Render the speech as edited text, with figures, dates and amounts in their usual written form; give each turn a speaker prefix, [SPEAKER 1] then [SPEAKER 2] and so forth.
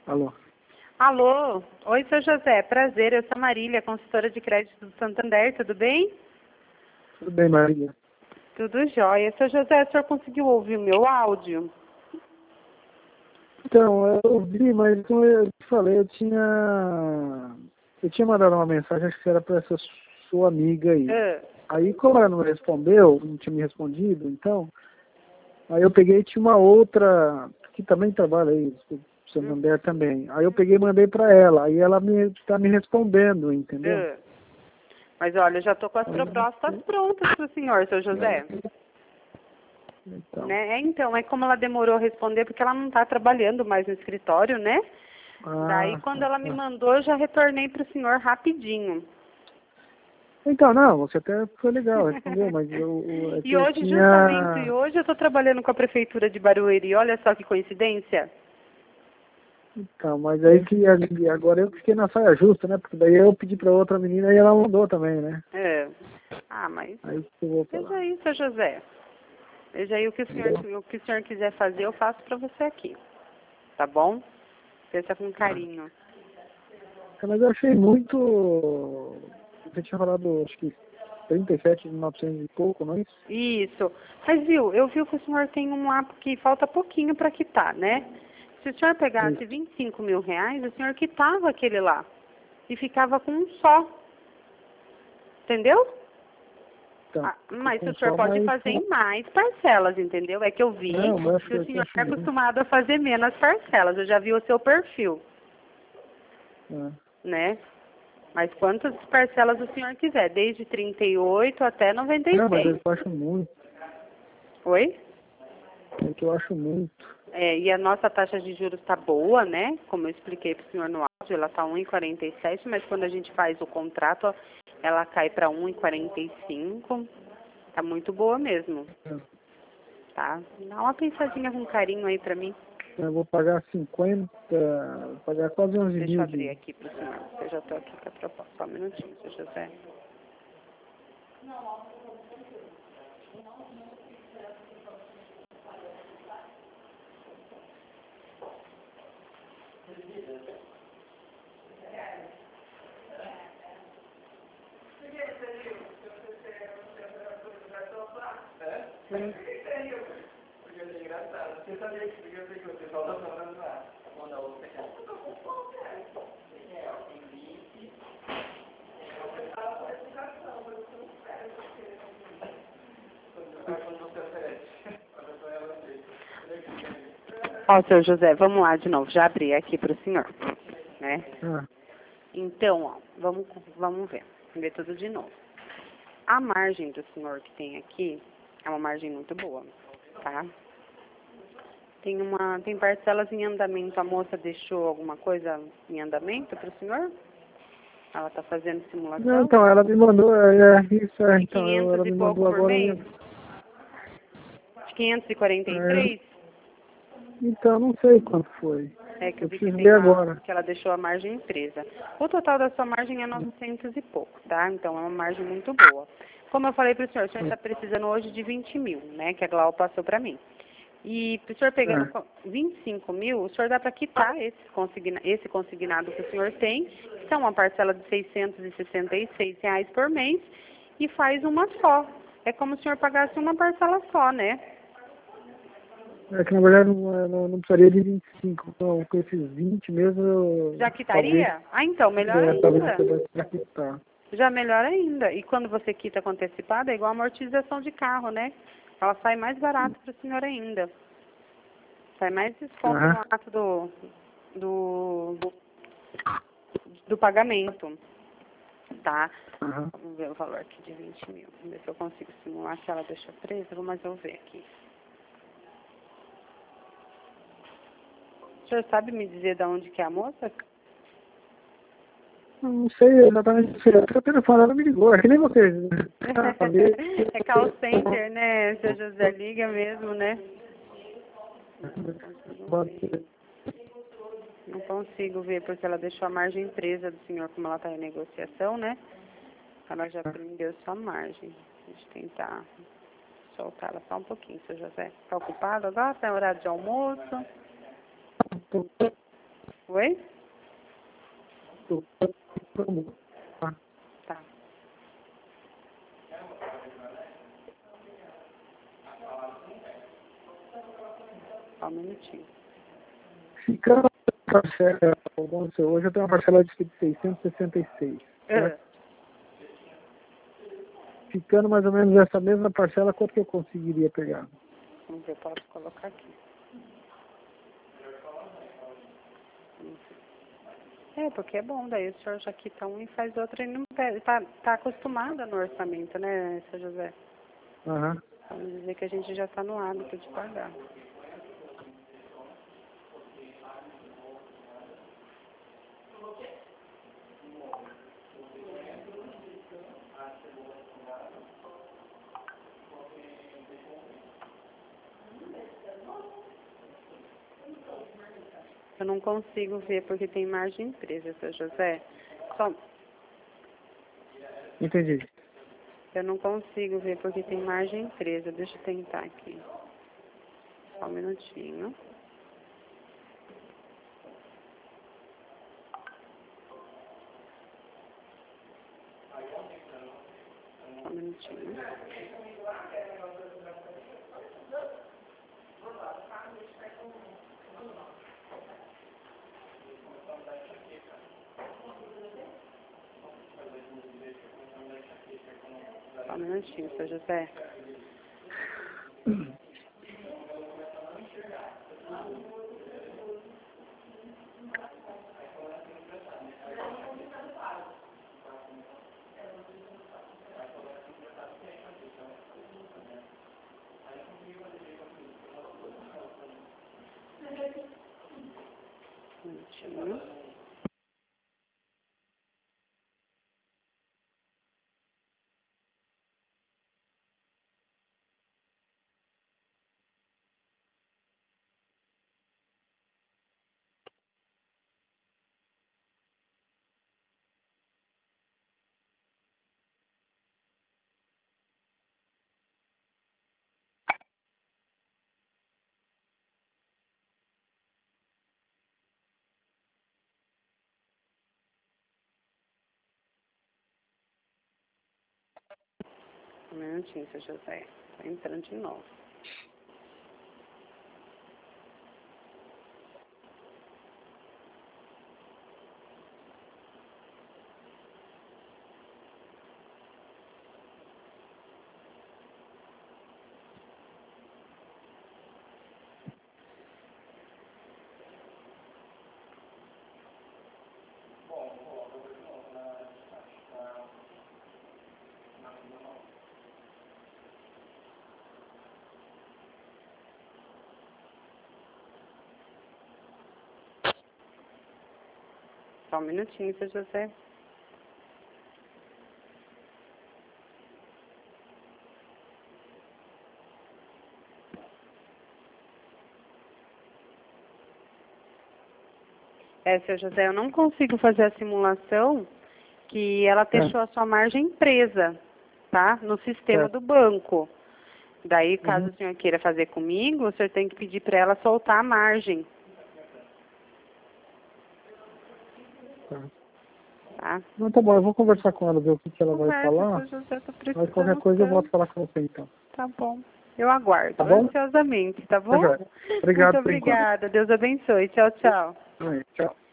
[SPEAKER 1] Alô?
[SPEAKER 2] Alô? Oi, seu José. Prazer, eu sou a Marília, consultora de crédito do Santander, tudo bem?
[SPEAKER 1] Tudo bem, Maria?
[SPEAKER 2] Tudo jóia. Seu José, o senhor conseguiu ouvir o meu áudio?
[SPEAKER 1] Então, eu ouvi, mas como eu te falei, eu tinha mandado uma mensagem, acho que era para essa sua amiga aí. Aí, como ela não respondeu, não tinha me respondido, então, aí eu peguei e tinha uma outra, que também trabalha aí, o Santander também. Aí eu peguei e mandei para ela, aí ela tá me respondendo, entendeu?
[SPEAKER 2] Mas olha, eu já estou com as propostas prontas para o senhor, seu José.
[SPEAKER 1] Então,
[SPEAKER 2] Né? Então, é como ela demorou a responder, porque ela não está trabalhando mais no escritório, né? Daí, quando ela me mandou, eu já retornei para o senhor rapidinho.
[SPEAKER 1] Então, não, você até foi legal, respondeu, mas é que
[SPEAKER 2] E
[SPEAKER 1] eu
[SPEAKER 2] hoje,
[SPEAKER 1] tinha...
[SPEAKER 2] justamente hoje, eu estou trabalhando com a Prefeitura de Barueri. Olha só que coincidência.
[SPEAKER 1] Então, mas aí que agora eu fiquei na saia justa, né? Porque daí eu pedi pra outra menina e ela mandou também, né?
[SPEAKER 2] Ah, mas
[SPEAKER 1] Aí que eu vou
[SPEAKER 2] veja
[SPEAKER 1] falar.
[SPEAKER 2] aí, seu José. Veja aí o que o senhor quiser fazer, eu faço para você aqui. Tá bom? Pensa com carinho.
[SPEAKER 1] Mas eu achei muito... Você tinha falado, acho que 37.900 e pouco, não é isso?
[SPEAKER 2] Isso. Mas viu, eu vi que o senhor tem um lá que falta pouquinho para quitar, né? Se o senhor pegasse 25 mil reais, o senhor quitava aquele lá. E ficava com um só. Entendeu?
[SPEAKER 1] Então,
[SPEAKER 2] Mas o senhor pode fazer em mais parcelas, entendeu? É que eu vi que o senhor é acostumado a fazer menos parcelas. Eu já vi o seu perfil. Né? Mas quantas parcelas o senhor quiser, desde 38 até 96.
[SPEAKER 1] Não, mas eu acho muito.
[SPEAKER 2] Oi?
[SPEAKER 1] É que eu acho muito.
[SPEAKER 2] E a nossa taxa de juros está boa, né? Como eu expliquei para o senhor no áudio, ela está 1,47, mas quando a gente faz o contrato, ela cai para 1,45. Tá muito boa mesmo. Tá? Dá uma pensadinha com carinho aí para mim.
[SPEAKER 1] Eu vou pagar 50, vou pagar quase 11 mil.
[SPEAKER 2] Deixa eu abrir aqui para o senhor. Eu já estou aqui com a proposta. Só um minutinho, seu José. Ó, seu José, vamos lá de novo. Já abri aqui para o senhor, né? Então, ó, vamos ver. Ver tudo de novo. A margem do senhor que tem aqui é uma margem muito boa, tá? Tem parcelas em andamento. A moça deixou alguma coisa em andamento para o senhor? Ela está fazendo simulação?
[SPEAKER 1] Não, então, ela me mandou, isso, então,
[SPEAKER 2] 500
[SPEAKER 1] ela
[SPEAKER 2] e
[SPEAKER 1] me
[SPEAKER 2] pouco
[SPEAKER 1] mandou
[SPEAKER 2] por
[SPEAKER 1] agora.
[SPEAKER 2] mês? 543?
[SPEAKER 1] Então, não sei quanto foi.
[SPEAKER 2] É que eu vi que
[SPEAKER 1] preciso
[SPEAKER 2] tem
[SPEAKER 1] ver
[SPEAKER 2] lá,
[SPEAKER 1] agora.
[SPEAKER 2] que ela deixou a margem presa. O total da sua margem é 900 e pouco, tá? Então é uma margem muito boa. Como eu falei para o senhor está precisando hoje de 20 mil, né? Que a Glau passou para mim. E o senhor pegando 25 mil, o senhor dá para quitar esse consignado que o senhor tem, que é uma parcela de R$ 666 por mês, e faz uma só. É como se o senhor pagasse uma parcela só, né?
[SPEAKER 1] É que na verdade não precisaria de 25, então com esses 20 mesmo eu...
[SPEAKER 2] Já quitaria? Então, melhor ainda. Já melhor ainda. E quando você quita com antecipado, é igual a amortização de carro, né? Ela sai mais barato para o senhor ainda. Sai mais desconto no ato do pagamento. Tá? Vamos ver o valor aqui de 20 mil. Vamos ver se eu consigo simular que ela deixou presa, mas eu vou ver aqui. O senhor sabe me dizer de onde que é a moça?
[SPEAKER 1] Não sei exatamente, o telefone ela me ligou, é que nem vocês.
[SPEAKER 2] É call center, né? Seu José liga mesmo, né? Não consigo ver porque ela deixou a margem presa do senhor, como ela está em negociação, né? Ela já prendeu sua margem. Deixa eu tentar soltar ela só um pouquinho, seu José. Está ocupado agora? Está em horário de almoço? Oi?
[SPEAKER 1] Tá.
[SPEAKER 2] Tá. Só um minutinho.
[SPEAKER 1] Ficando a parcela, vamos dizer, hoje eu tenho uma parcela de 666. Certo? Ficando mais ou menos essa mesma parcela, quanto que eu conseguiria pegar?
[SPEAKER 2] Vamos ver, eu posso colocar aqui. Porque é bom, daí o senhor já quita um e faz outro e não pede. Tá acostumada no orçamento, né, seu José?
[SPEAKER 1] Aham.
[SPEAKER 2] Vamos dizer que a gente já está no hábito de pagar. Eu não consigo ver porque tem margem empresa, seu José. Só...
[SPEAKER 1] Entendi.
[SPEAKER 2] Eu não consigo ver porque tem margem empresa. Deixa eu tentar aqui. Só um minutinho. Só um minutinho. Só um minutinho, seu José. Um minutinho. Um minutinho, seu José. Tá entrando de novo. Só um minutinho, seu José. Seu José, eu não consigo fazer a simulação que ela deixou a sua margem presa, tá? No sistema do banco. Daí, caso o senhor queira fazer comigo, o senhor tem que pedir para ela soltar a margem. Tá?
[SPEAKER 1] Não, tá bom, eu vou conversar com ela, ver o que ela vai falar.
[SPEAKER 2] José,
[SPEAKER 1] Mas qualquer coisa eu volto a falar com você então.
[SPEAKER 2] Tá bom. Eu aguardo,
[SPEAKER 1] Tá bom?
[SPEAKER 2] ansiosamente, tá bom?
[SPEAKER 1] Obrigado.
[SPEAKER 2] Muito obrigada. Deus abençoe. Tchau, tchau.
[SPEAKER 1] Tchau.